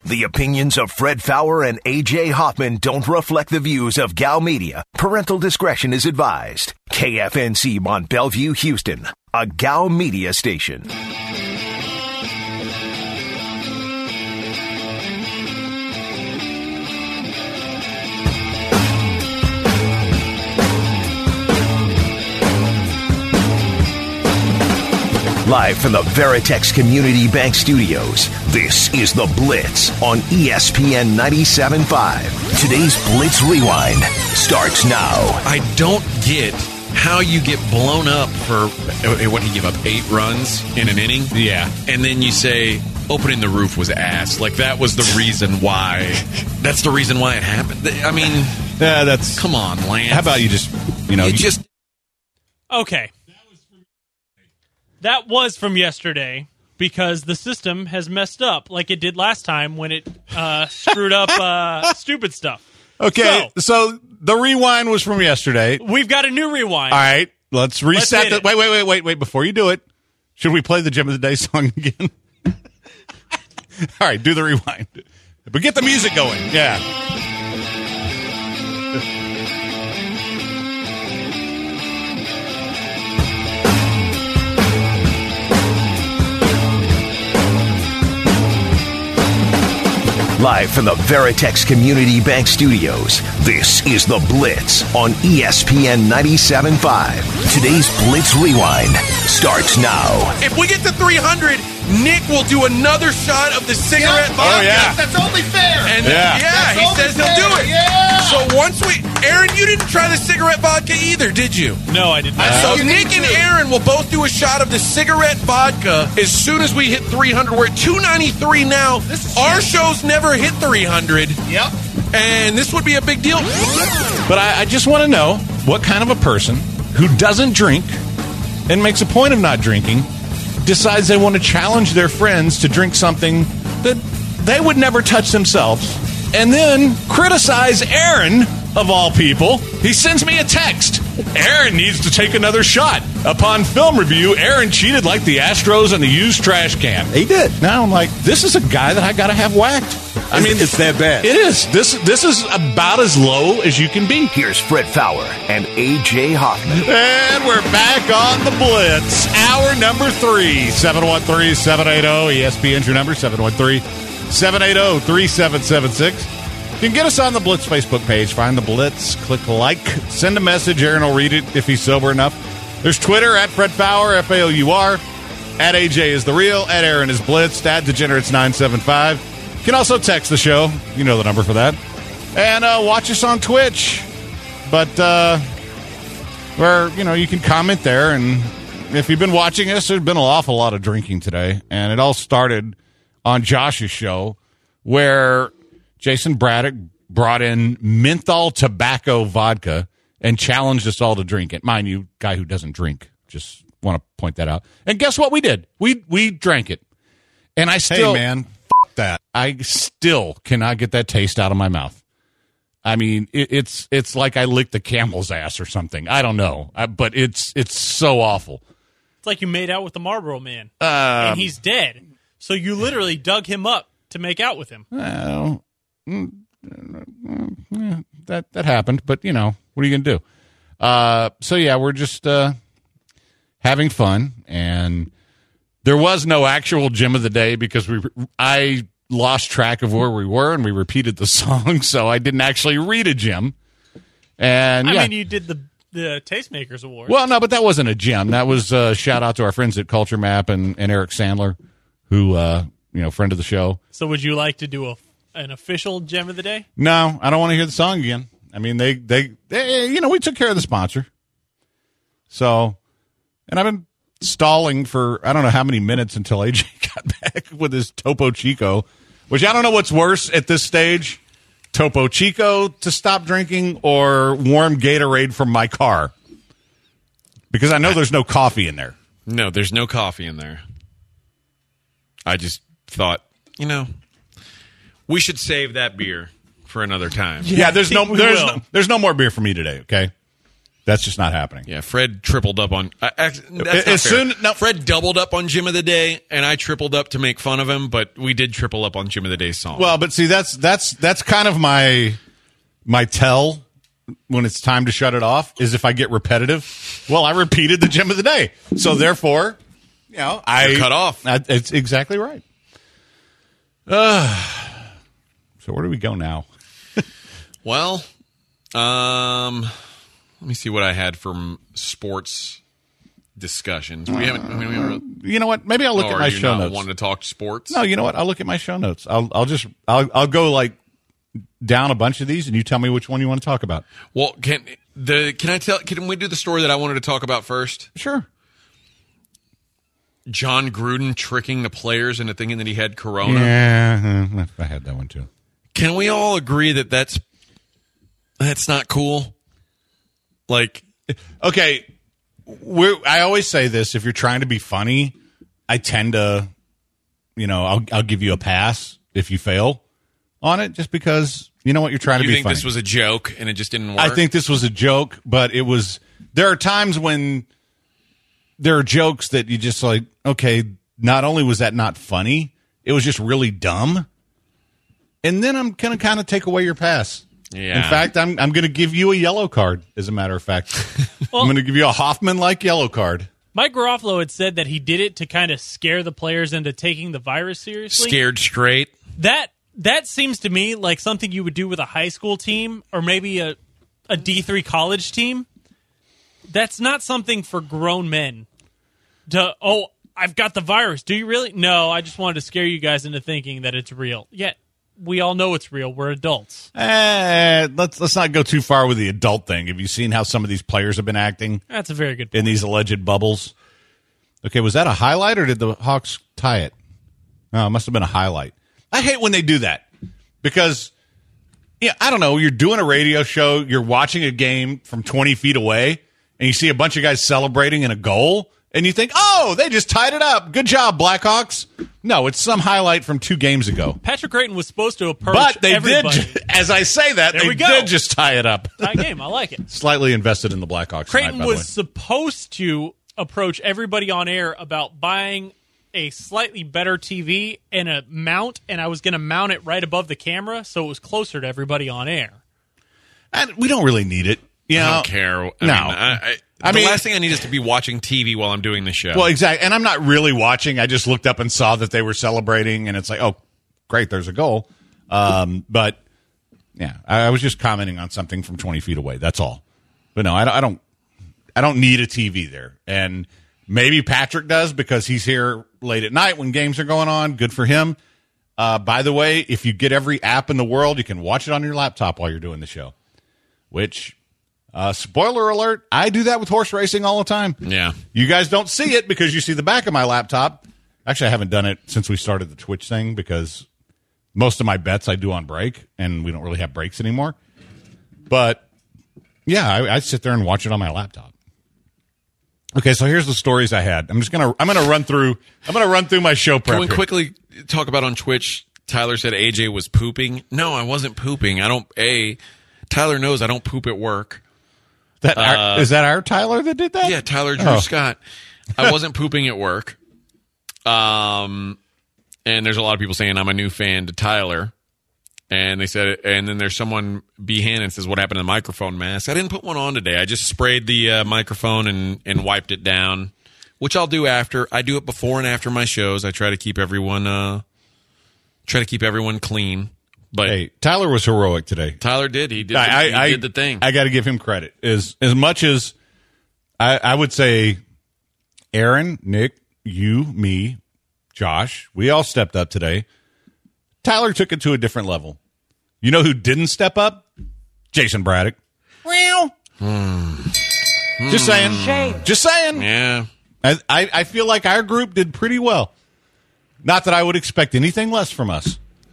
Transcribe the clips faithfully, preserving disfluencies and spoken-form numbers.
The opinions of Fred Fowler and A J Hoffman don't reflect the views of Gal Media. Parental discretion is advised. K F N C Mont Bellevue, Houston, a Gal Media station. Live from the Veritex Community Bank Studios, this is The Blitz on E S P N ninety-seven point five. Today's Blitz Rewind starts now. I don't get how you get blown up for, what did he give up, eight runs in an inning? Yeah. And then you say, opening the roof was ass. Like, that was the reason why. That's the reason why it happened. I mean, yeah, that's. Come on, Lance. How about you just, you know. You you, just. Okay. That was from yesterday because the system has messed up like it did last time when it uh, screwed up uh, stupid stuff. Okay, so, so the rewind was from yesterday. We've got a new rewind. All right, let's reset. Let's the, wait, wait, wait, wait, wait. Before you do it, should we play the Gem of the Day song again? All right, do the rewind. But get the music going. Yeah. Live from the Veritex Community Bank Studios, this is The Blitz on E S P N ninety-seven point five. Today's Blitz Rewind starts now. If we get to three hundred, Nick will do another shot of the cigarette Yep. vodka. Oh, yeah. That's only fair. And Yeah. yeah, That's he only says he'll fair. do it. Yeah. So once we, Aaron, you didn't try the cigarette vodka either, did you? No, I did not. So you Nick need and to. Aaron will both do a shot of the cigarette vodka as soon as we hit three hundred. We're at two ninety-three now. This is Our huge. show's never hit three hundred, Yep. and this would be a big deal. But I, I just want to know what kind of a person who doesn't drink and makes a point of not drinking decides they want to challenge their friends to drink something that they would never touch themselves and then criticize Aaron, of all people. He sends me a text. Aaron needs to take another shot. Upon film review, Aaron cheated like the Astros in the used trash can. He did. Now I'm like, this is a guy that I got to have whacked. I mean, it's that bad. It is. This this is about as low as you can be. Here's Fred Fowler and A J Hoffman. And we're back on the Blitz. Hour number three. seven one three, seven eight zero. E S P N's your number, seven one three, seven eight zero, three seven seven six. You can get us on the Blitz Facebook page. Find the Blitz. Click like. Send a message. Aaron will read it if he's sober enough. There's Twitter, at Fred Fowler, F A O U R. At A J is the real. At Aaron is Blitz. At Degenerates nine seven five. You can also text the show. You know the number for that. And uh, watch us on Twitch. But, uh, where, you know, you can comment there. And if you've been watching us, there's been an awful lot of drinking today. And it all started on Josh's show where Jason Braddock brought in menthol tobacco vodka and challenged us all to drink it. Mind you, guy who doesn't drink. Just want to point that out. And guess what we did? We we drank it. And I still... Hey, man, f- that. I still cannot get that taste out of my mouth. I mean, it, it's it's like I licked a camel's ass or something. I don't know. I, but it's it's so awful. It's like you made out with the Marlboro Man, Um, and he's dead. So you literally dug him up to make out with him. Well, mm, yeah, that that happened, but you know, what are you gonna do? Uh, so yeah, we're just uh, having fun, and there was no actual gem of the day because we I lost track of where we were, and we repeated the song, so I didn't actually read a gem. And I yeah. mean, you did the the Tastemakers Award. Well, no, but that wasn't a gem. That was a shout out to our friends at Culture Map and, and Eric Sandler, who uh, you know, friend of the show. So would you like to do a an official gem of the day? No, I don't want to hear the song again. I mean, they, they, they, you know, we took care of the sponsor. So, and I've been stalling for, I don't know how many minutes until A J got back with his Topo Chico, which I don't know what's worse at this stage, Topo Chico to stop drinking or warm Gatorade from my car. Because I know there's no coffee in there. No, there's no coffee in there. I just thought, you know, we should save that beer for another time. Yeah, there's no we there's will. no, there's no more beer for me today, okay? That's just not happening. Yeah, Fred tripled up on. Uh, actually, that's As not soon- fair. no. Fred doubled up on Gym of the Day, and I tripled up to make fun of him. But we did triple up on Gym of the Day song. Well, but see, that's that's that's kind of my my tell when it's time to shut it off is if I get repetitive. Well, I repeated the Gym of the Day, so therefore, you know, I You're cut off. I, it's exactly right. Uh, so where do we go now? Well, um, let me see what I had from sports discussions. We haven't. I mean, we haven't You know what? Maybe I'll look oh, at are my you show not notes. wanting to talk sports? No, you know what? I'll look at my show notes. I'll I'll just I'll I'll go like down a bunch of these, and you tell me which one you want to talk about. Well, can the can I tell? Can we do the story that I wanted to talk about first? Sure. John Gruden tricking the players into thinking that he had corona. Yeah, I had that one too. Can we all agree that that's that's not cool? Like, Okay, we're, I always say this: if you're trying to be funny, I tend to, you know, I'll I'll give you a pass if you fail on it, just because you know what you're trying you to be think funny. this was a joke and it just didn't work? I think this was a joke, but it was. There are times when there are jokes that you just like, okay, not only was that not funny, it was just really dumb. And then I'm going to kind of take away your pass. Yeah. In fact, I'm I'm going to give you a yellow card, as a matter of fact. I'm going to give you a Hoffman-like yellow card. Mike Garofalo had said that he did it to kind of scare the players into taking the virus seriously. Scared straight. That that seems to me like something you would do with a high school team or maybe a, a D three college team. That's not something for grown men. To, oh, I've got the virus. Do you really? No, I just wanted to scare you guys into thinking that it's real. Yet, we all know it's real. We're adults. Eh, let's let's not go too far with the adult thing. Have you seen how some of these players have been acting That's a very good point. in these alleged bubbles? Okay, was that a highlight or did the Hawks tie it? No, it must have been a highlight. I hate when they do that because, yeah, I don't know. You're doing a radio show, you're watching a game from twenty feet away, and you see a bunch of guys celebrating in a goal, and you think, oh, they just tied it up. Good job, Blackhawks. No, it's some highlight from two games ago. Patrick Creighton was supposed to approach But they everybody. did, as I say that, There they we go. did just tie it up. Tie game. I like it. Slightly invested in the Blackhawks. Creighton tonight, by was the way. supposed to approach everybody on air about buying a slightly better T V and a mount, and I was going to mount it right above the camera so it was closer to everybody on air. And we don't really need it. You know? I don't care. I No. Mean, I, I, I the mean- last thing I need is to be watching T V while I'm doing the show. Well, exactly. And I'm not really watching. I just looked up and saw that they were celebrating, and it's like, oh, great, there's a goal. Um, but, yeah, I, I was just commenting on something from twenty feet away. That's all. But no, I, don't- I don't I don't need a T V there. And maybe Patrick does because he's here late at night when games are going on. Good for him. Uh, by the way, if you get every app in the world, you can watch it on your laptop while you're doing the show, which... Uh, spoiler alert, I do that with horse racing all the time. Yeah. You guys don't see it because you see the back of my laptop. Actually, I haven't done it since we started the Twitch thing because most of my bets I do on break, and we don't really have breaks anymore. But, yeah, I, I sit there and watch it on my laptop. Okay, so here's the stories I had. I'm just gonna I'm gonna run through I'm gonna run through my show prep. Can we here. quickly talk about on Twitch? Tyler said A J was pooping. No, I wasn't pooping. I don't. A Tyler knows I don't poop at work. That our, is that our Tyler that did that? Yeah, Tyler Drew Oh. Scott. I wasn't pooping at work. Um, and there's a lot of people saying I'm a new fan to Tyler. And they said, and then there's someone, B. Hannon, says, what happened to the microphone mask? I didn't put one on today. I just sprayed the uh, microphone and, and wiped it down, which I'll do after. I do it before and after my shows. I try to keep everyone, uh, try to keep everyone clean. But Hey, Tyler was heroic today. Tyler did. He did. The, I, he I, did the thing. I got to give him credit. As as much as I, I would say, Aaron, Nick, you, me, Josh, we all stepped up today. Tyler took it to a different level. You know who didn't step up? Jason Braddock. Well, just saying. Just saying. yeah. I, I I feel like our group did pretty well. Not that I would expect anything less from us.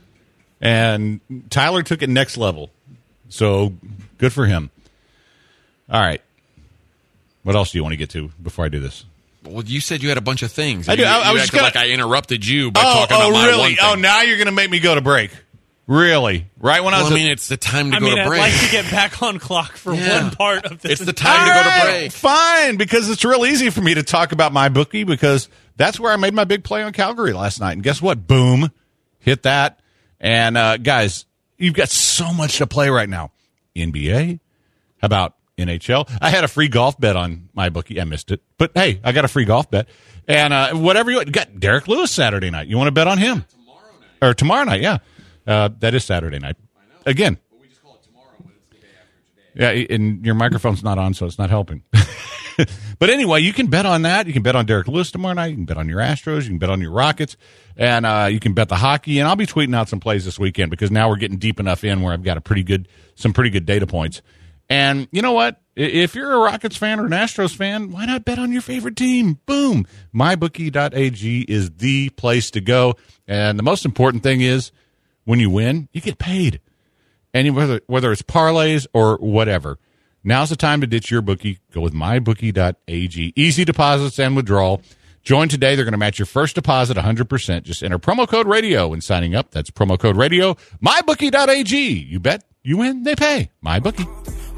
And Tyler took it next level. So good for him. All right. What else do you want to get to before I do this? Well, you said you had a bunch of things. I do. You, I- I you was acted gonna- like I interrupted you by Oh, talking oh about my really? one thing. Oh, now you're going to make me go to break. Really? Right when I Well, was I mean, it's the time to I go mean, to I'd break. like to get back on clock for Yeah. one part of this. It's the time to All go to right, break. Fine, because it's real easy for me to talk about my bookie because that's where I made my big play on Calgary last night. And guess what? Boom. Hit that. And, uh, guys, you've got so much to play right now. N B A. How about N H L? I had a free golf bet on my bookie. I missed it. But, hey, I got a free golf bet. And uh, whatever you want. You got Derek Lewis Saturday night. You want to bet on him? Tomorrow night. Or tomorrow night, yeah. Uh, that is Saturday night. Again. But we just call it tomorrow when it's the day after today. Yeah, and your microphone's not on, so it's not helping. But anyway, you can bet on that. You can bet on Derek Lewis tomorrow night. You can bet on your Astros. You can bet on your Rockets. And uh, you can bet the hockey. And I'll be tweeting out some plays this weekend because now we're getting deep enough in where I've got a pretty good, some pretty good data points. And you know what? If you're a Rockets fan or an Astros fan, why not bet on your favorite team? Boom. my bookie dot a g is the place to go. And the most important thing is when you win, you get paid. And whether, whether it's parlays or whatever. Now's the time to ditch your bookie. Go with my bookie dot a g. Easy deposits and withdrawal. Join today. They're going to match your first deposit one hundred percent. Just enter promo code radio when signing up. That's promo code radio. my bookie dot a g. You bet, you win, they pay. MyBookie.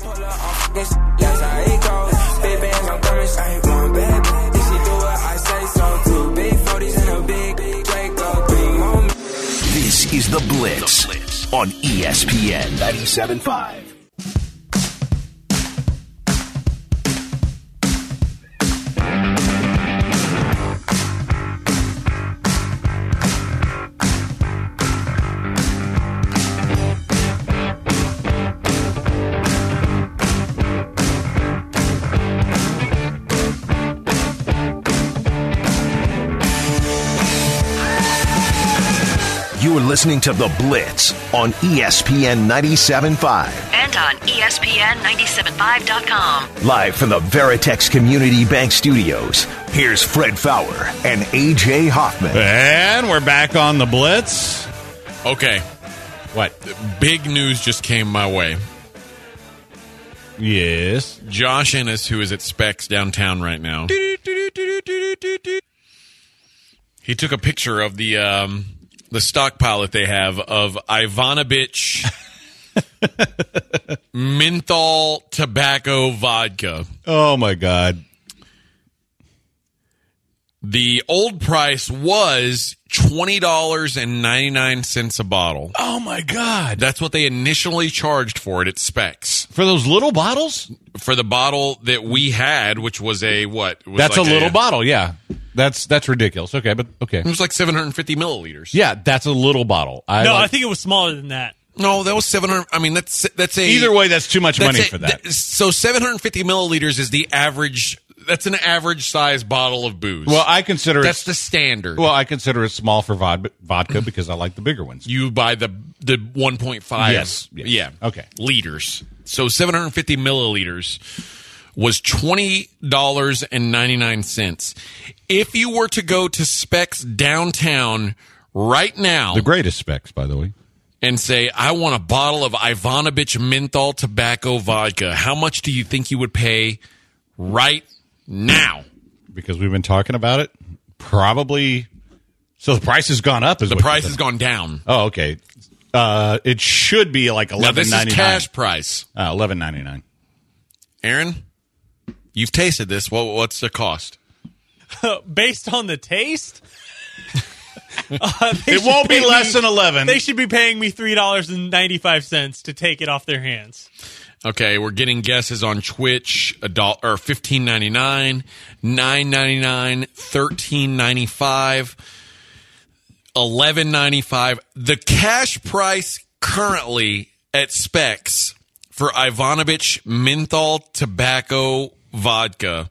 This is The Blitz on E S P N ninety-seven point five. You are listening to The Blitz on E S P N ninety-seven point five. And on E S P N ninety-seven point five dot com. Live from the Veritex Community Bank Studios, here's Fred Fowler and A J Hoffman. And we're back on The Blitz. Okay. What? Big news just came my way. Yes. Josh Ennis, who is at Specs downtown right now, he took a picture of the um, the stockpile that they have of Ivanovich menthol tobacco vodka. Oh, my God. The old price was twenty dollars and ninety-nine cents a bottle. Oh, my God. That's what they initially charged for it at Specs. For those little bottles? For the bottle that we had, which was a, what? It was That's like a little bottle, yeah. That's that's ridiculous. Okay, but okay. It was like seven hundred fifty milliliters. Yeah, that's a little bottle. I no, like, I think it was smaller than that. No, that was seven hundred. I mean, that's that's a either way, that's too much that's money a- for that. th- so seven hundred fifty milliliters is the average. That's an average size bottle of booze. Well, I consider that's it. the standard. Well, I consider it small for vod- vodka because I like the bigger ones. You buy the the one point five. Yes, yes. Yeah. Okay. Liters. So seven hundred fifty milliliters was twenty dollars and ninety-nine cents. If you were to go to Specs downtown right now The greatest Specs, by the way. and say, I want a bottle of Ivanovich menthol tobacco vodka, how much do you think you would pay right now? Because we've been talking about it. Probably. So the price has gone up. Is The what price you're has saying. gone down. Oh, okay. Uh, it should be like Now, eleven this is ninety nine. cash price. Uh, eleven ninety nine. Aaron, you've tasted this. What, what's the cost? Based on the taste, uh, they It should won't be pay less me- than eleven. They should be paying me three dollars and ninety five cents to take it off their hands. Okay, we're getting guesses on Twitch. A dollar or fifteen ninety nine, nine ninety nine, thirteen ninety five, eleven ninety five. The cash price currently at Specs for Ivanovich menthol tobacco vodka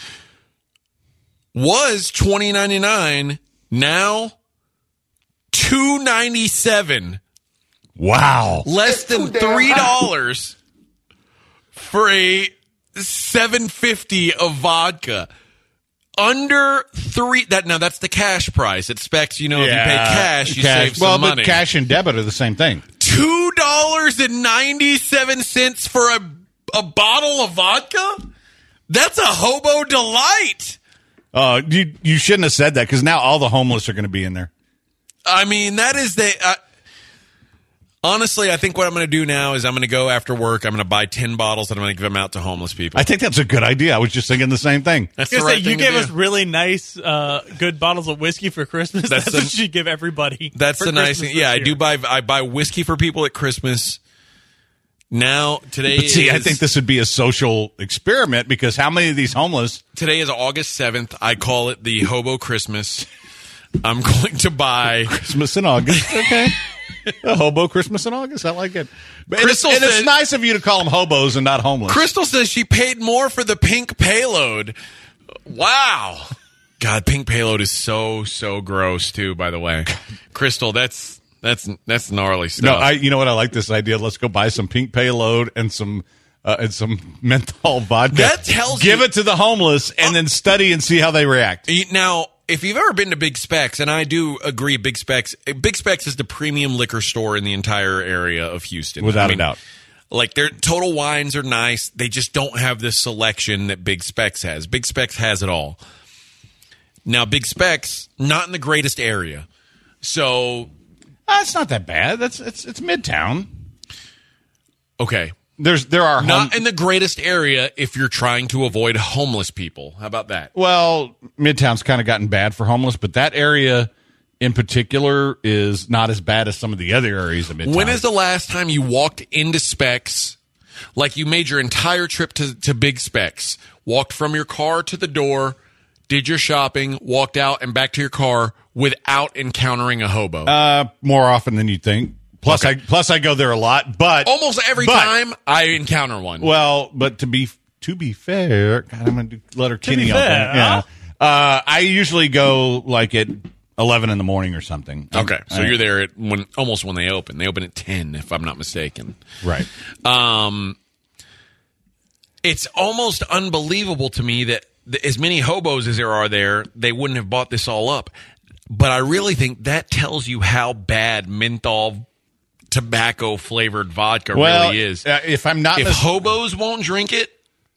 was twenty ninety nine. Now two ninety seven. Wow. Less than three dollars for a seven fifty of vodka. Under three. That now that's the cash price. It Specs, you know, if you pay cash, you save some well, money. but cash and debit are the same thing. Two dollars and ninety seven cents for a a bottle of vodka. That's a hobo delight. Oh, you you shouldn't have said that because now all the homeless are going to be in there. I mean, that is the. Uh, Honestly, I think what I'm going to do now is I'm going to go after work. I'm going to buy ten bottles and I'm going to give them out to homeless people. I think that's a good idea. I was just thinking the same thing. That's I the was gonna right say, you thing to gave do. us really nice, uh, good bottles of whiskey for Christmas. That's That's, the- what you give everybody. That's for the nice Christmas thing. Yeah, this I do year. buy I buy whiskey for people at Christmas. Now today But see, is, I think this would be a social experiment because how many of these homeless? today is August seventh. I call it the Hobo Christmas. I'm going to buy Christmas in August. Okay. A hobo Christmas in August. I like it. But and it's, Crystal and it's said- nice of you to call them hobos and not homeless. Crystal says she paid more for the pink payload. Wow. God, pink payload is so so gross too, by the way. Crystal, that's that's that's gnarly stuff. No, I. You know what? I like this idea. Let's go buy some pink payload and some uh, and some menthol vodka. That tells Give you- it to the homeless and then study and see how they react. You- Now, if you've ever been to Big Specs, and I do agree, Big Specs, Big Specs is the premium liquor store in the entire area of Houston, Without I a mean, doubt. Like their Total Wines are nice, they just don't have the selection that Big Specs has. Big Specs has it all. Now, Big Specs not in the greatest area, so Uh, it's not that bad. That's it's it's Midtown. okay. There's there are home, Not in the greatest area if you're trying to avoid homeless people. How about that? well, Midtown's kind of gotten bad for homeless, but that area in particular is not as bad as some of the other areas of Midtown. When is the last time you walked into Specs, like you made your entire trip to, to Big Specs, walked from your car to the door, did your shopping, walked out and back to your car without encountering a hobo? uh, more often than you think? Plus, Okay. I plus I go there a lot, but Almost every but- time I encounter one. Well, but to be to be fair, God, I'm going to let her Kinney be on fair, that. Yeah, uh, I usually go like at eleven in the morning or something. okay, so I- you're there at when almost when they open. They open at ten, if I'm not mistaken. right. Um, it's almost unbelievable to me that th- as many hobos as there are there, they wouldn't have bought this all up. But I really think that tells you how bad menthol tobacco flavored vodka Well, really is. uh, if I'm not If mis- hobos won't drink it,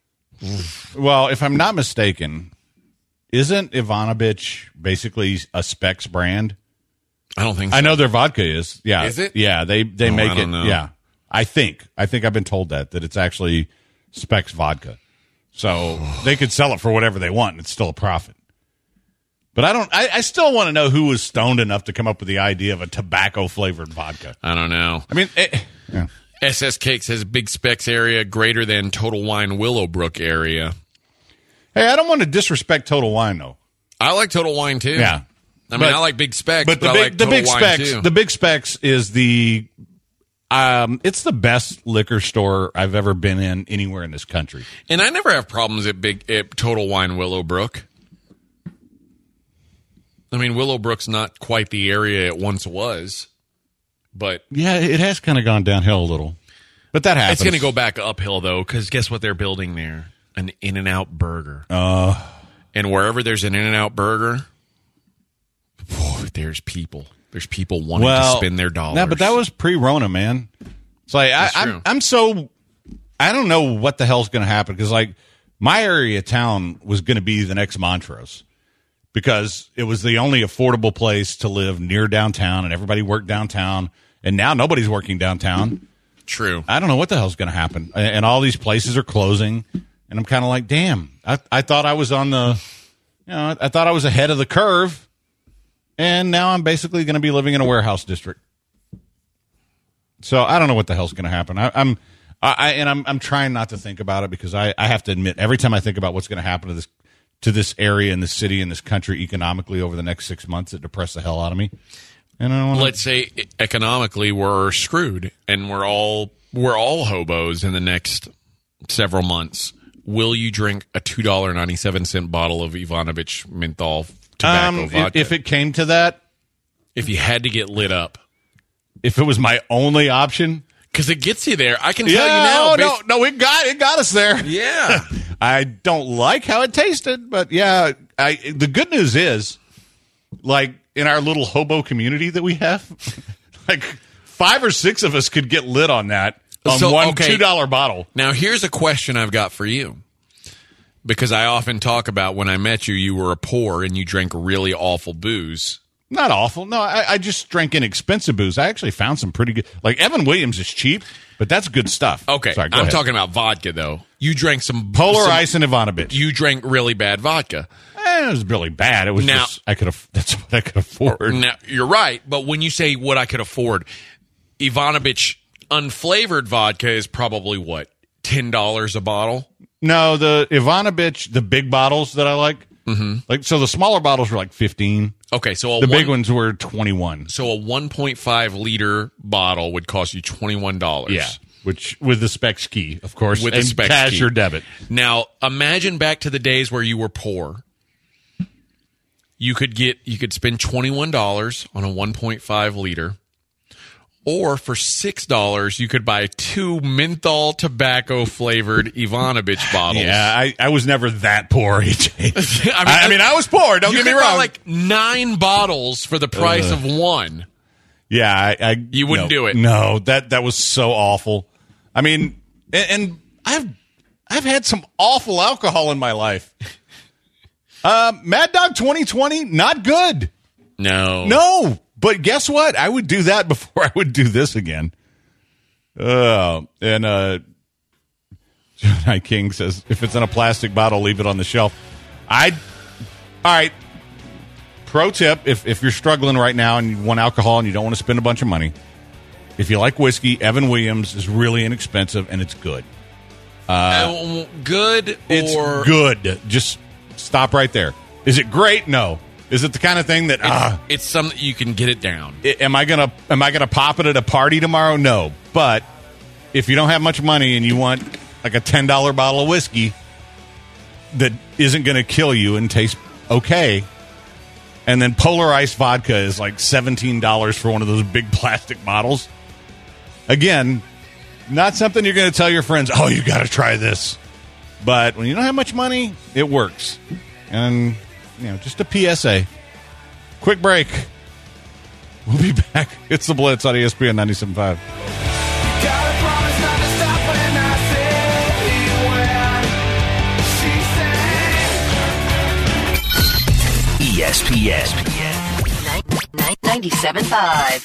well, if I'm not mistaken, isn't Ivanovich basically a Specs brand? I don't think so. I know their vodka is. Yeah, Is it? Yeah, they they Oh, make I don't it. know. Yeah, I think I think I've been told that that it's actually Specs vodka, so they could sell it for whatever they want, and it's still a profit. But I don't. I, I still want to know who was stoned enough to come up with the idea of a tobacco flavored vodka. I don't know. I mean, it, yeah. S S Cake says Big Specs area greater than Total Wine Willowbrook area. Hey, I don't want to disrespect Total Wine though. I like Total Wine too. Yeah. I mean, But- I like Big Specs, But but, the I big like the Total big Wine specs too. the big specs is the um it's the best liquor store I've ever been in anywhere in this country. And I never have problems at big at Total Wine Willowbrook. I mean, Willowbrook's not quite the area it once was, but Yeah, it has kind of gone downhill a little. But that happens. it's going to go back uphill though, because guess what they're building there? An In-N-Out burger. Uh, And wherever there's an In-N-Out burger, boy, there's people. There's people wanting well, to spend their dollars. No, but that was pre-Rona, man. It's like I, That's I'm true. I'm so I don't know what the hell's going to happen because like my area of town was going to be the next Montrose because it was the only affordable place to live near downtown and everybody worked downtown and now nobody's working downtown. true. I don't know what the hell's going to happen. And and all these places are closing. And I'm kind of like, damn, I, I thought I was on the, you know, I thought I was ahead of the curve. And now I'm basically going to be living in a warehouse district. So I don't know what the hell's going to happen. I, I'm, I, I, and I'm, I'm trying not to think about it because I, I have to admit, every time I think about what's going to happen to this, to this area and this city and this country economically over the next six months, it depresses the hell out of me. And I don't wanna, Let's say economically we're screwed and we're all we're all hobos in the next several months. Will you drink a two dollars and ninety-seven cents bottle of Ivanovich menthol tobacco um, if, vodka? if it came to that, if you had to get lit up. if it was my only option, Because it gets you there. I can tell yeah, you now. oh, based- no, no, it got it got us there. Yeah. I don't like how it tasted, but yeah, I the good news is, like in our little hobo community that we have, like five or six of us could get lit on that on So, one okay. two dollar bottle. Now, here's a question I've got for you. Because I often talk about when I met you, you were a poor and you drank really awful booze. Not awful. No, I, I just drank inexpensive booze. I actually found some pretty good. Like Evan Williams is cheap, but that's good stuff. Okay, Sorry, go I'm ahead. talking about vodka though. You drank some Polar some, Ice and Ivanovich. You drank really bad vodka. Eh, it was really bad. It was Now- just I could have. That's what I could afford. Now, you're right, but when you say what I could afford, Ivanovich unflavored vodka is probably what, ten dollars a bottle? No, the Ivanovich, the big bottles that I like, mm-hmm. like so the smaller bottles were like fifteen. Okay, so a The one, big ones were twenty-one. So a one point five liter bottle would cost you twenty-one dollars. Yeah, which with the specs key, of course, With the and specs cash key. or debit. Now, imagine back to the days where you were poor. You could get you could spend twenty-one dollars on a one point five liter. Or for six dollars, you could buy two menthol tobacco flavored Ivanovich bottles. Yeah, I, I was never that poor, A J. I mean, I, I mean, I was poor. Don't you get me could buy wrong. like nine bottles for the price Uh. of one. Yeah, I, I You wouldn't no, do it. No, that that was so awful. I mean, and, and I've I've had some awful alcohol in my life. Uh, Mad Dog twenty twenty, not good. No. No, but guess what? I would do that before I would do this again. Uh, and uh, Gemini King says, if it's in a plastic bottle, leave it on the shelf. I'd, all right. Pro tip, if, if you're struggling right now and you want alcohol and you don't want to spend a bunch of money, if you like whiskey, Evan Williams is really inexpensive and it's good. Uh, good It's or good. Just stop right there. Is it great? No. Is it the kind of thing that, ah, it's something you can get it down. I- am I gonna am I gonna pop it at a party tomorrow? No, but if you don't have much money and you want like a ten dollar bottle of whiskey that isn't gonna kill you and taste okay, and then Polar Ice vodka is like seventeen dollars for one of those big plastic bottles. Again, not something you're gonna tell your friends. Oh, you got to try this. But when you don't have much money, it works. And you know, just a P S A. Quick break. We'll be back. It's the Blitz on E S P N ninety-seven point five. E S P N. ninety-seven point five.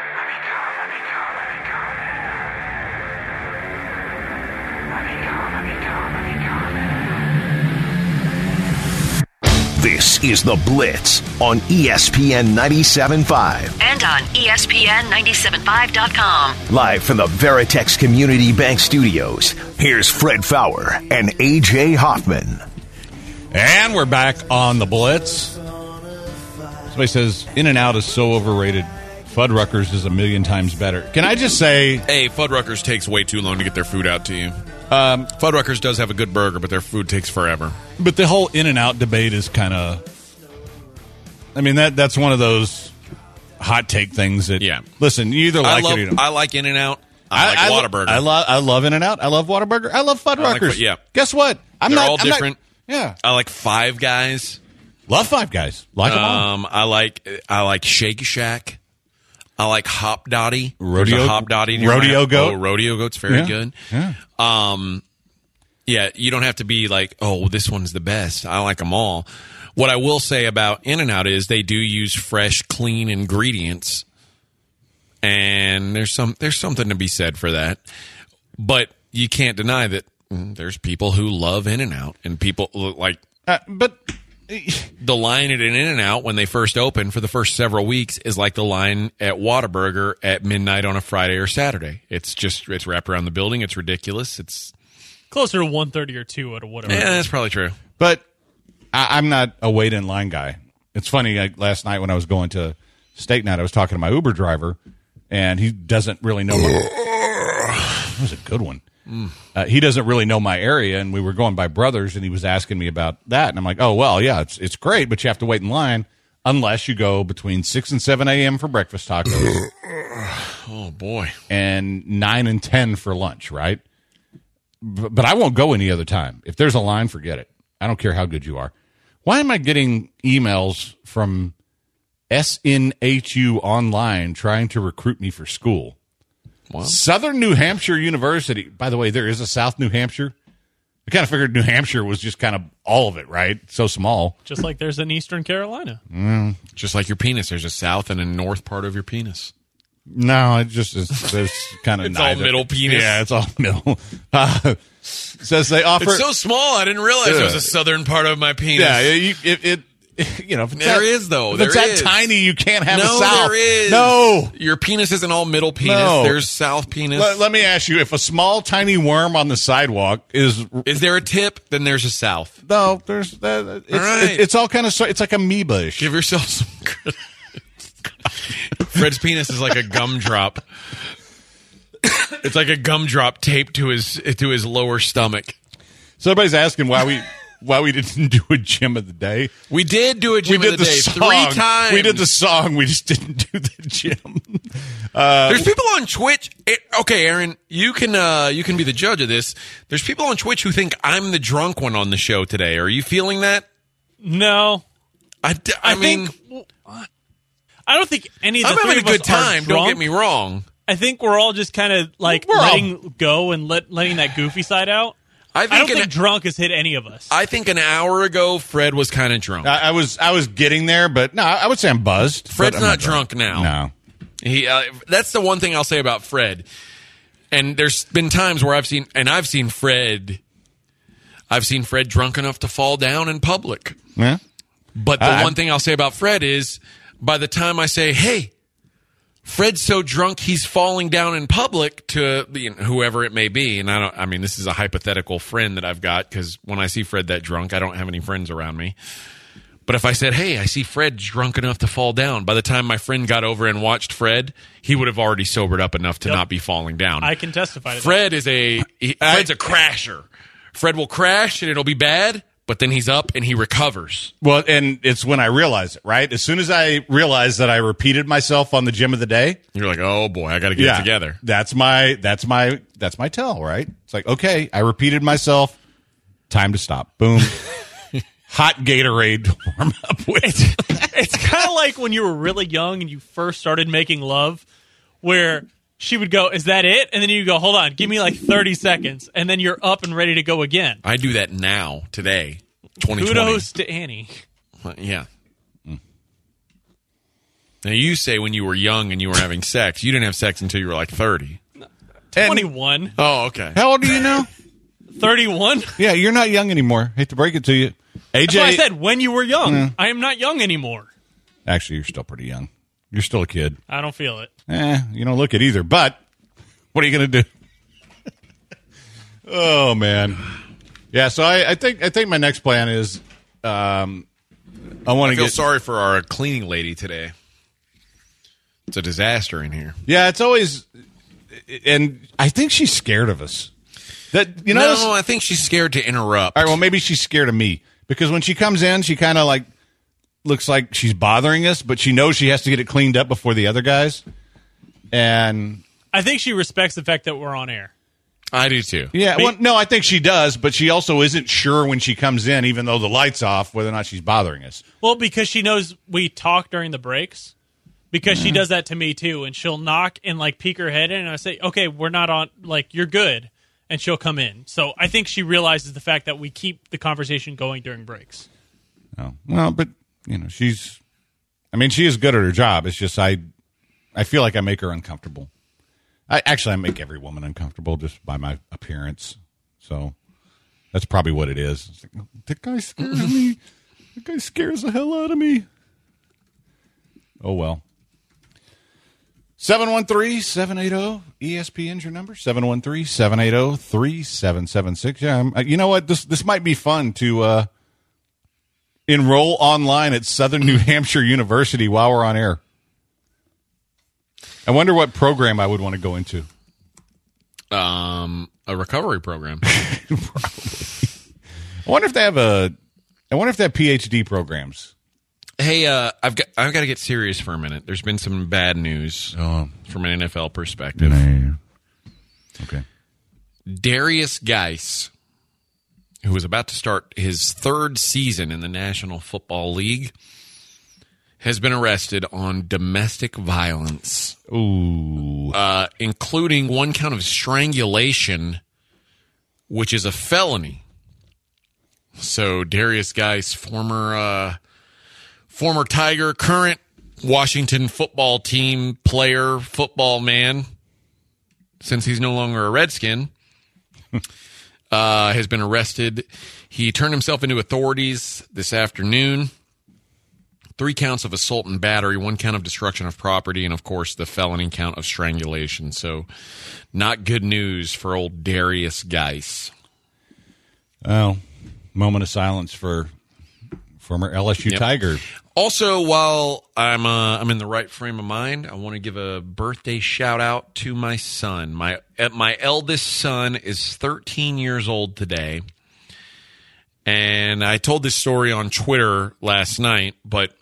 This is the Blitz on E S P N ninety-seven point five. And on E S P N nine seven five dot com. Live from the Veritex Community Bank Studios, here's Fred Fowler and A J Hoffman. And we're back on the Blitz. Somebody says, In-N-Out is so overrated. Fuddruckers is a million times better. Can I just say, Hey, Fuddruckers takes way too long to get their food out to you. Um, Fuddruckers does have a good burger, but their food takes forever. but the whole In-N-Out debate is kind of, I mean, that that's one of those hot take things that, Yeah. listen, you either I like love, it or you don't. I like In-N-Out. I, like lo- Whataburger. I love I love In-N-Out. I love Whataburger. I love Fuddruckers. like Fu- yeah. Guess what? I'm They're not all I'm not- different. yeah. I like Five Guys. Love Five Guys. Like them all. Um, I like I like Shake Shack. I like Hop Dotty. Rodeo- There's a Hop Dotty. near Rodeo my- Goat. Oh, Rodeo Goat's very Yeah. good. Yeah. Um, yeah, you don't have to be like, oh, this one's the best. I like them all. What I will say about In-N-Out is they do use fresh, clean ingredients, and there's some there's something to be said for that. But you can't deny that mm, there's people who love In-N-Out, and people like Uh, but the line at an In-N-Out when they first opened for the first several weeks is like the line at Whataburger at midnight on a Friday or Saturday. It's just it's wrapped around the building. It's ridiculous. It's Closer to one thirty or two at a whatever. yeah, that's probably true. But I, I'm not a wait in line guy. It's funny. Like last night when I was going to steak night, I was talking to my Uber driver, and he doesn't really know. My, that was a good one. Uh, he doesn't really know my area, and we were going by Brothers, and he was asking me about that, and I'm like, oh well, yeah, it's it's great, but you have to wait in line unless you go between six and seven a.m. for breakfast tacos, Oh boy. and nine and ten for lunch, right? But, but I won't go any other time. If there's a line, forget it. I don't care how good you are. Why am I getting emails from S N H U Online trying to recruit me for school? Wow. Southern New Hampshire University. By the way, there is a South New Hampshire. I kind of figured New Hampshire was just kind of all of it, right? So small. Just like there's an Eastern Carolina. Mm. Just like your penis, there's a south and a north part of your penis. No, it just is there's kind of It's all middle penis. Yeah, it's all middle. Uh, says they offer. It's so small, I didn't realize there was a southern part of my penis. Yeah, you, it, it you know, if it's There that, is, though. If it's There that is. tiny, you can't have No, a south. there is. No. Your penis isn't all middle penis. No. There's south penis. Let, let me ask you: if a small, tiny worm on the sidewalk is Is there a tip? Then there's a south. no, there's uh, it's, All right. it, it's all kind of it's like amoeba-ish. Give yourself some credit. Fred's penis is like a gumdrop. It's like a gumdrop taped to his to his lower stomach. So everybody's asking why we why we didn't do a gym of the day. We did do a gym we did of the, the day song. three times. We did the song. We just didn't do the gym. Uh, There's people on Twitch. It, okay, Aaron, you can uh, you can be the judge of this. There's people on Twitch who think I'm the drunk one on the show today. Are you feeling that? No. I, d- I, I mean, think I don't think any of the I'm three having a of us good time. are Don't drunk. get me wrong. I think we're all just kind of like We're all- letting go and let, letting that goofy side out. I I think don't an, think drunk has hit any of us. I think an hour ago Fred was kind of drunk. I, I was I was getting there, but no, I would say I'm buzzed. Fred's but I'm not drunk now. No. He uh, that's the one thing I'll say about Fred. And there's been times where I've seen and I've seen Fred I've seen Fred drunk enough to fall down in public. Yeah. But the I- one thing I'll say about Fred is by the time I say, "Hey, Fred's so drunk he's falling down in public," to you know, whoever it may be, and I don't I mean this is a hypothetical friend that I've got cuz when I see Fred that drunk, I don't have any friends around me. But if I said, "Hey, I see Fred drunk enough to fall down," by the time my friend got over and watched Fred, he would have already sobered up enough to Yep. not be falling down. I can testify to Fred is a he, Fred's a crasher. Fred will crash and it'll be bad, but then he's up and he recovers. Well, and it's when I realize it, right? As soon as I realize that I repeated myself on the gym of the day, You're like, "Oh boy, I got to get it together." That's my that's my that's my tell, right? It's like, okay, I repeated myself. Time to stop. Boom. Hot Gatorade to warm up with. that. It's kind of like when you were really young and you first started making love, where she would go, "Is that it?" And then you go, "Hold on, give me like thirty seconds," and then you're up and ready to go again. I do that now, today, twenty twenty. Kudos to Annie. Uh, Yeah. Now, you say when you were young and you were having sex, you didn't have sex until you were like thirty. twenty-one. Oh, okay. How old are you now? thirty-one? Yeah, you're not young anymore. Hate to break it to you. A That's what I J, said, when you were young. I am not young anymore. actually, you're still pretty young. You're still a kid. I don't feel it. Eh, you don't look it either. But what are you going to do? Oh man, yeah. So I, I think I think my next plan is um, I want I to feel get. sorry for our cleaning lady today. It's a disaster in here. Yeah, it's always, and I think she's scared of us. That you know. No, I think she's scared to interrupt. All right. Well, maybe she's scared of me because when she comes in, she kind of like looks like she's bothering us, but she knows she has to get it cleaned up before the other guys. And I think she respects the fact that we're on air. I do too. yeah, well, no, I think she does, but she also isn't sure when she comes in, even though the light's off, whether or not she's bothering us. Well, because she knows we talk during the breaks. Because she does that to me too, and she'll knock and like peek her head in, and I say, "Okay, we're not on. Like you're good," and she'll come in. So I think she realizes the fact that we keep the conversation going during breaks. Oh, well, but you know, she's. I mean, she is good at her job. It's just I, I feel like I make her uncomfortable. I actually I make every woman uncomfortable just by my appearance. So that's probably what it is. It's like, that guy scares me. That guy scares the hell out of me. Oh well. seven one three, seven eight zero, E S P N's your number. seven one three, seven eight zero, three seven seven six. Yeah, I'm, you know what? This this might be fun to uh, enroll online at Southern New Hampshire University while we're on air. I wonder what program I would want to go into. Um, a recovery program. I wonder if they have a. I wonder if they have P H D programs. Hey, uh, I've got I've got to get serious for a minute. There's been some bad news Oh, from an N F L perspective. okay. Darius Geis, who was about to start his third season in the National Football League, has been arrested on domestic violence, Ooh. uh, including one count of strangulation, which is a felony. So Darius Geis, former uh, former Tiger, current Washington football team player, football man, since he's no longer a Redskin, uh, has been arrested. He turned himself into authorities this afternoon. Three counts of assault and battery, one count of destruction of property, and, of course, the felony count of strangulation. So not good news for old Darius Geis. Oh, moment of silence for former L S U Yep. Tiger. Also, while I'm uh, I'm in the right frame of mind, I want to give a birthday shout out to my son. My uh, my eldest son is thirteen years old today, and I told this story on Twitter last night. But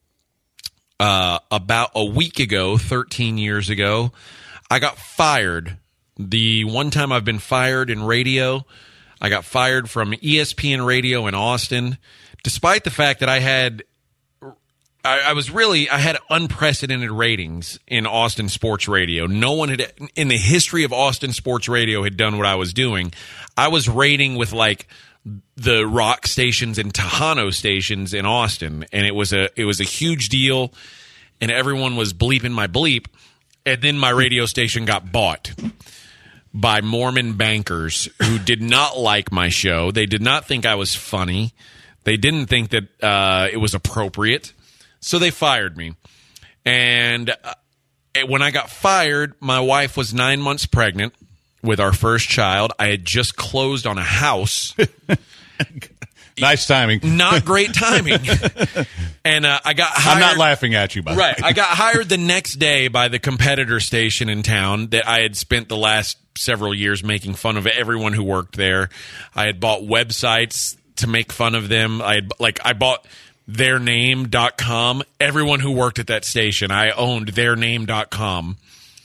uh, about a week ago, thirteen years ago, I got fired. The one time I've been fired in radio, I got fired from E S P N Radio in Austin, despite the fact that I had. I, I was really, I had unprecedented ratings in Austin sports radio. No one had, in the history of Austin sports radio, had done what I was doing. I was rating with like the rock stations and Tejano stations in Austin, and it was a, it was a huge deal, and everyone was bleeping my bleep, and then my radio station got bought by Mormon bankers who did not like my show. They did not think I was funny. They didn't think that uh, it was appropriate. So they fired me. And uh, when I got fired, my wife was nine months pregnant with our first child. I had just closed on a house. Nice timing. Not great timing. And uh, I got hired. I'm not laughing at you, by the way. Right. I got hired the next day by the competitor station in town that I had spent the last several years making fun of everyone who worked there. I had bought websites to make fun of them. I had, like I bought their name dot com. Everyone who worked at that station, I owned their name dot com.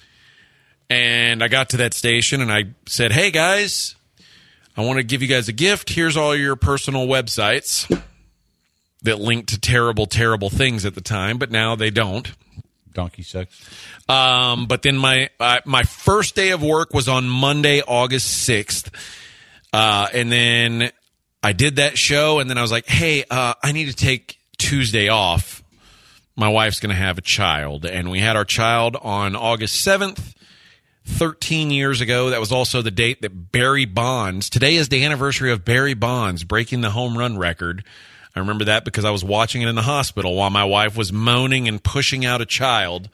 And I got to that station and I said, "Hey guys, I want to give you guys a gift. Here's all your personal websites that linked to terrible, terrible things at the time, but now they don't." Donkey sex. Um, but then my uh, my first day of work was on Monday, August sixth. Uh, and then I did that show, and then I was like, hey, uh, I need to take Tuesday off. My wife's going to have a child. And we had our child on August seventh, thirteen years ago. That was also the date that Barry Bonds, today is the anniversary of Barry Bonds breaking the home run record. I remember that because I was watching it in the hospital while my wife was moaning and pushing out a child.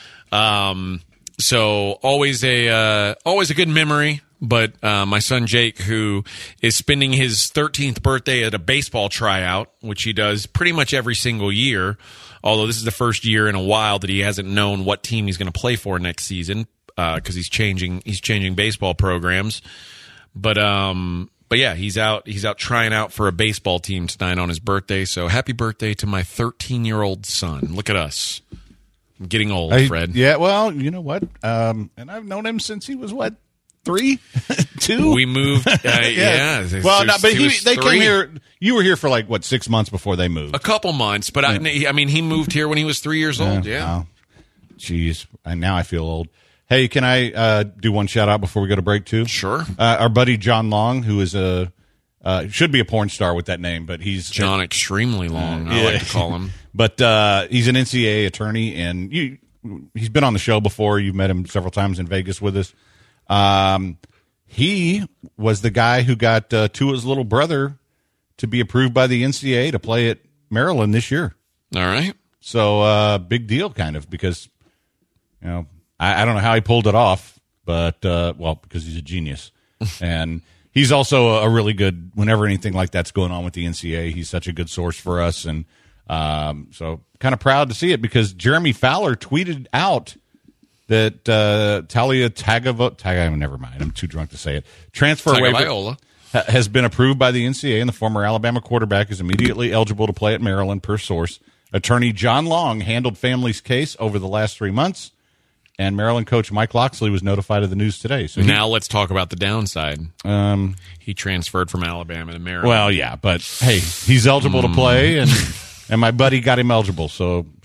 Um, so always a uh, always a good memory. But uh, my son Jake, who is spending his thirteenth birthday at a baseball tryout, which he does pretty much every single year, although this is the first year in a while that he hasn't known what team he's going to play for next season because uh, he's changing he's changing baseball programs. But um, but yeah, he's out he's out trying out for a baseball team tonight on his birthday. So happy birthday to my thirteen-year-old son. Look at us. I'm getting old, I, Fred. Yeah, well, you know what? Um, and I've known him since he was, what, three? Two? We moved. Uh, yeah. yeah. Well, no, but he, was they three. came here. You were here for like, what, six months before they moved? A couple months. But, I, I mean, he moved here when he was three years old. Yeah. Wow. Jeez. And now I feel old. Hey, can I uh, do one shout out before we go to break, too? Sure. Uh, our buddy John Long, who is a. Uh, should be a porn star with that name, but he's John Extremely Long. Uh, I yeah. like to call him. But uh, he's an N C A A attorney, and you, he's been on the show before. You've met him several times in Vegas with us. Um, he was the guy who got uh, Tua's little brother to be approved by the N C A A to play at Maryland this year. All right. So uh, big deal, kind of, because you know I, I don't know how he pulled it off, but uh, well, because he's a genius, and he's also a really good. Whenever anything like that's going on with the N C A A, he's such a good source for us, and um, so kind of proud to see it because Jeremy Fowler tweeted out that uh, Talia Tagovailoa, Tagovailoa, never mind, I'm too drunk to say it. Transfer waiver ha- has been approved by the N C A A, and the former Alabama quarterback is immediately eligible to play at Maryland, per source. Attorney John Long handled family's case over the last three months, and Maryland coach Mike Loxley was notified of the news today. So he, now let's talk about the downside. Um, he transferred from Alabama to Maryland. well, yeah, but hey, he's eligible to play, and and my buddy got him eligible, so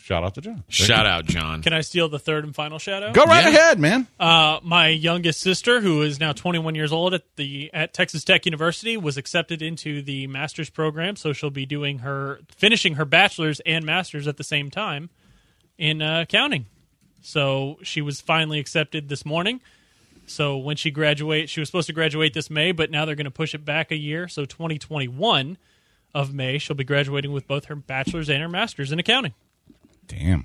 shout out to John. Shout out, John. Can I steal the third and final shout out? Go right Yeah. ahead, man. Uh, my youngest sister, who is now twenty-one years old at the at Texas Tech University, was accepted into the master's program, so she'll be doing her finishing her bachelor's and master's at the same time in uh, accounting. So she was finally accepted this morning. So when she graduates, she was supposed to graduate this May, but now they're going to push it back a year. So twenty twenty-one of May, she'll be graduating with both her bachelor's and her master's in accounting. Damn.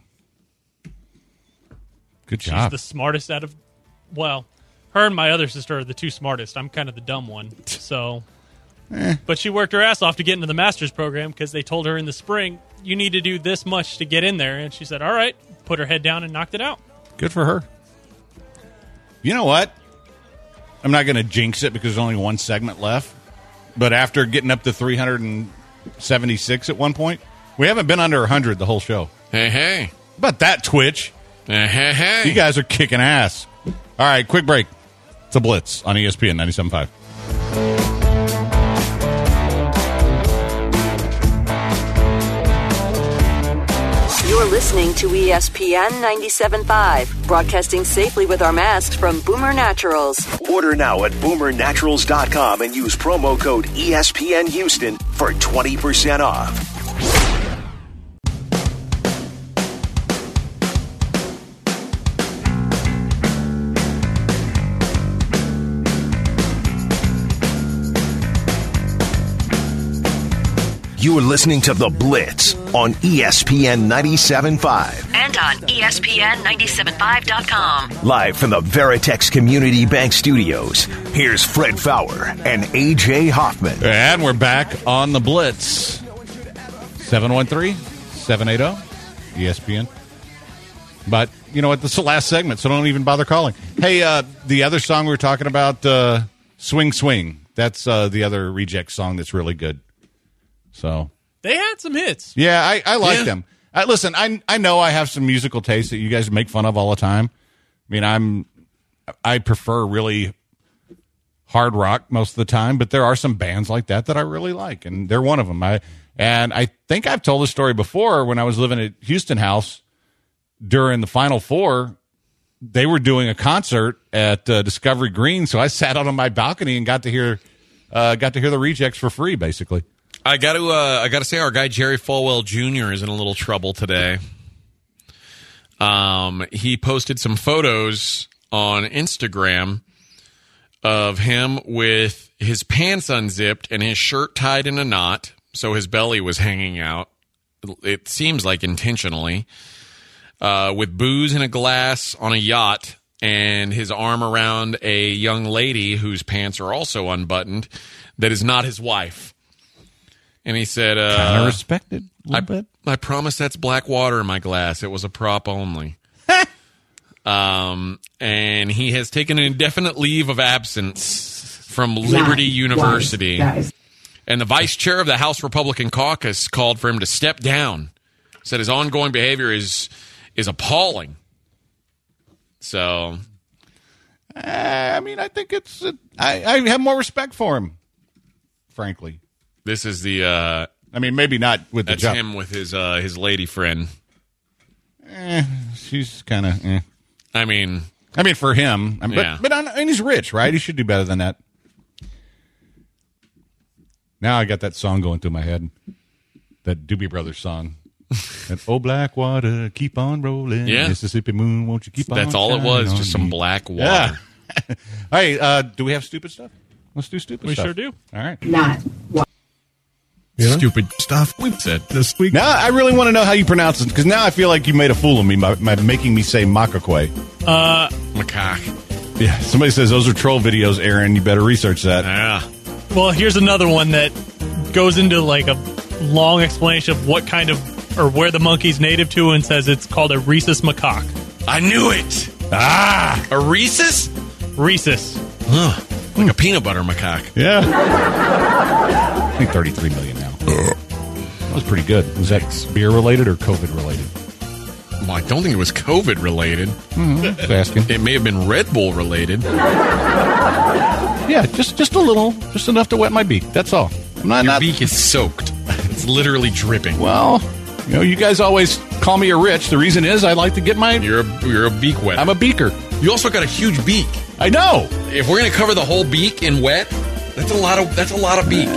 Good She's job. the smartest out of, well, her and my other sister are the two smartest. I'm kind of the dumb one. So, but she worked her ass off to get into the master's program because they told her in the spring, you need to do this much to get in there. And she said, all right, put her head down and knocked it out. Good for her. You know what? I'm not going to jinx it because there's only one segment left. But after getting up to three hundred seventy-six at one point, we haven't been under one hundred the whole show. Hey, hey. How about that, Twitch? Hey, hey, hey. You guys are kicking ass. All right, quick break. It's a Blitz on E S P N ninety-seven point five. You're listening to E S P N ninety-seven point five, broadcasting safely with our masks from Boomer Naturals. Order now at boomer naturals dot com and use promo code E S P N Houston for twenty percent off. You are listening to The Blitz on E S P N ninety-seven point five. And on E S P N ninety-seven point five dot com. Live from the Veritex Community Bank Studios, here's Fred Fowler and A J Hoffman. And we're back on the Blitz. seven one three, seven eight zero, E S P N. But, you know what, this is the last segment, so don't even bother calling. Hey, uh, the other song we were talking about, uh, Swing Swing, that's uh, the other Reject song that's really good. So They had some hits. yeah, I, I like Yeah. them. I, listen, I I know I have some musical taste that you guys make fun of all the time. I mean, I'm I prefer really hard rock most of the time, but there are some bands like that that I really like, and they're one of them. I and I think I've told this story before when I was living at Houston House during the Final Four. They were doing a concert at uh, Discovery Green, so I sat out on my balcony and got to hear uh, got to hear the Rejects for free, basically. I got to uh, I got to say our guy Jerry Falwell Junior is in a little trouble today. Um, he posted some photos on Instagram of him with his pants unzipped and his shirt tied in a knot, so his belly was hanging out. It seems like intentionally, uh, with booze in a glass on a yacht, and his arm around a young lady whose pants are also unbuttoned. That is not his wife. And he said, uh, Kind of respected a I, little bit. I promise that's black water in my glass. It was a prop only. um, and he has taken an indefinite leave of absence from Liberty University. And the vice chair of the House Republican caucus called for him to step down. Said his ongoing behavior is is appalling. So, Uh, I mean, I think it's. Uh, I, I have more respect for him, frankly. this is the uh, I mean, maybe not with the that's job. him with his uh, his lady friend. Eh, she's kind of. Eh. I mean, I mean, for him, I mean, Yeah. but but I mean, he's rich, right? He should do better than that. Now I got that song going through my head, that Doobie Brothers song. That oh black water, keep on rolling, Yeah. Mississippi moon, won't you keep on? that's all it shining was, on just some me? black water. Yeah. Hey, uh, do we have stupid stuff? Let's do stupid We stuff. sure do. All right. Not Stupid stuff we've said this week. Now I really want to know how you pronounce it, because now I feel like you made a fool of me by, by making me say Makakwe. Macaque. Yeah, somebody says those are troll videos, Aaron. You better research that. Yeah. Well, here's another one that goes into like a long explanation of what kind of or where the monkey's native to, and says it's called a rhesus macaque. I knew it. Ah, A rhesus? Rhesus. Huh. Like a peanut butter macaque. yeah. I think thirty-three million now. That was pretty good. Was that beer related or COVID related? Well, I don't think it was COVID related. Just asking. It may have been Red Bull related. Yeah, just just a little, just enough to wet my beak. That's all. I'm not, Your not beak is soaked. It's literally dripping. well. You know, you guys always call me a Rich. The reason is I like to get my. You're a, you're a beak wet. I'm a beaker. You also got a huge beak. I know. If we're going to cover the whole beak in wet, that's a lot of that's a lot of beak.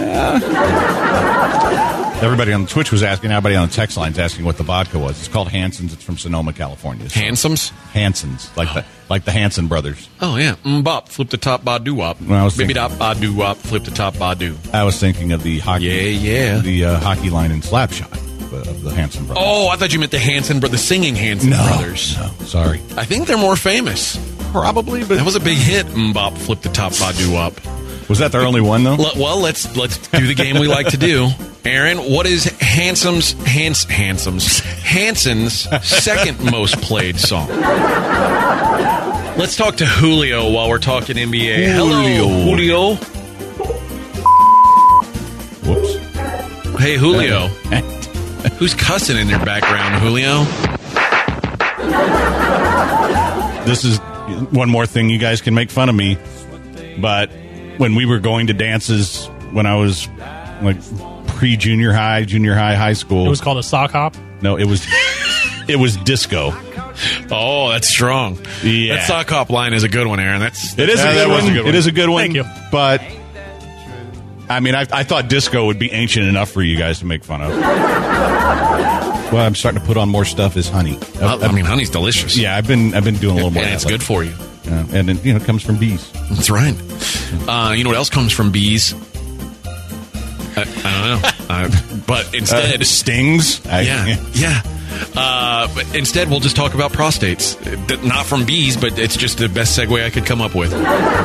Everybody on Twitch was asking. Everybody on the text line's asking what the vodka was. It's called Hanson's. It's from Sonoma, California. So, Handsomes? Hanson's, like the like the Hanson brothers. Oh yeah, mbop, flip the top, ba doo wop. When I was Baby thinking- dop, ba doo wop, flip the top, ba doo. I was thinking of the hockey. Yeah, yeah. The uh, hockey line in Slapshot of the Hanson brothers. Oh, I thought you meant the Hanson, bro- the singing Hanson no, brothers. no, sorry. I think they're more famous. Probably, but That was a big hit. Mbop, flip the top, ba doo wop. was that their only one though? L- well, let's let's do the game we like to do. Aaron, what is Hansom's Hans Hansom's Hanson's second most played song? Let's talk to Julio while we're talking N B A. Hello, Julio. Whoops. Hey, Julio. Who's cussing in your background, Julio? This is one more thing you guys can make fun of me, but when we were going to dances when I was like pre-junior high, junior high, high school. It was called a sock hop. No, it was it was disco. Oh, that's strong. Yeah. That sock hop line is a good one, Aaron. That's It is yeah, a that good was one. a good It is a good one. Thank you. But I mean, I, I thought disco would be ancient enough for you guys to make fun of. Well, I'm starting to put on more stuff as honey. Well, I mean, honey's delicious. Yeah, I've been I've been doing a little more. And of it's that good for you. Yeah, and it, you know, it comes from bees. That's right. Uh, you know what else comes from bees? I, I don't know. Uh, but instead, Uh, stings. I- yeah, yeah. Uh, but instead, we'll just talk about prostates. Uh, Not from bees, but it's just the best segue I could come up with. Oh,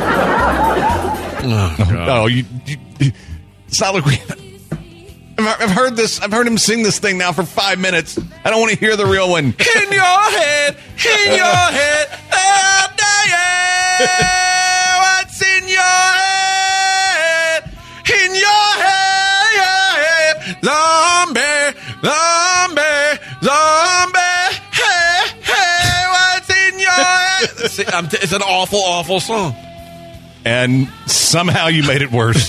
God. Oh, you, you, it's not like we. I've I've heard this. I've heard him sing this thing now for five minutes. I don't want to hear the real one. In your head, in your head, oh, yeah. What's in your head? In your head, your head. Zombie, zombie, zombie. Hey, hey, what's in your head? See, I'm t- it's an awful, awful song. And somehow you made it worse.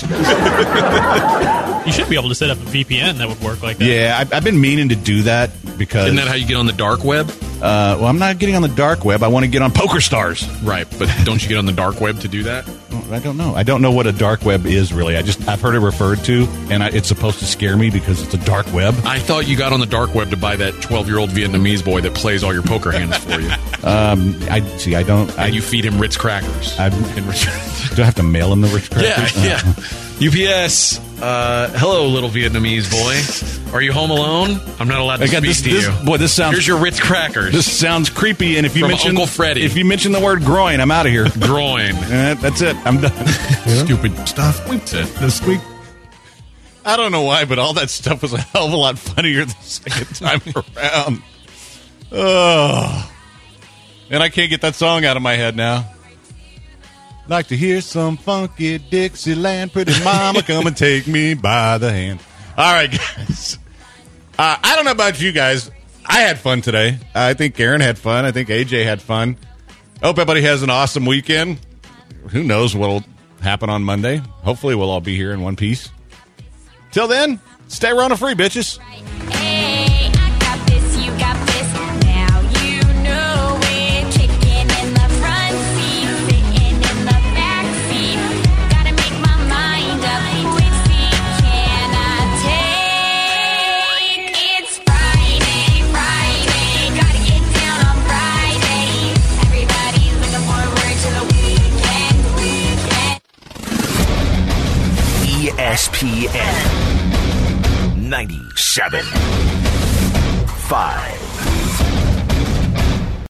You should be able to set up a V P N that would work like that. Yeah, I've, I've been meaning to do that because. Isn't that how you get on the dark web? Uh, well, I'm not getting on the dark web. I want to get on PokerStars. Right, but don't you get on the dark web to do that? I don't know. I don't know what a dark web is really. I just I've heard it referred to, and I, it's supposed to scare me because it's a dark web. I thought you got on the dark web to buy that twelve-year-old Vietnamese boy that plays all your poker hands for you. Um, I see. I don't. I And you feed him Ritz crackers. I've- And Ritz- do I have to mail him the Ritz crackers? yeah, yeah. U P S. Uh, hello, little Vietnamese boy. Are you home alone? I'm not allowed to Again, speak this, to this, you. boy, this sounds. Here's your Ritz crackers. This sounds creepy, and if you From mention Uncle Freddie. if you mention the word groin, I'm out of here. groin. Eh, that's it. I'm done. Stupid stuff. That's it. This week. I don't know why, but all that stuff was a hell of a lot funnier the second time around. Oh, and I can't get that song out of my head now. Like to hear some funky Dixieland, pretty mama, come and take me by the hand. All right, guys. Uh, I don't know about you guys. I had fun today. I think Aaron had fun. I think A J had fun. I hope everybody has an awesome weekend. Who knows what'll happen on Monday. Hopefully we'll all be here in one piece. Till then, stay Rona free, bitches. Hey, I got this, you got this. Now you know it. Kicking in the front seat, sitting in the back seat. Gotta make my mind up. Which seat can I take? It's Friday, Friday. Gotta get down on Friday. Everybody's looking forward to the weekend, weekend. E S P N ninety-seven point five.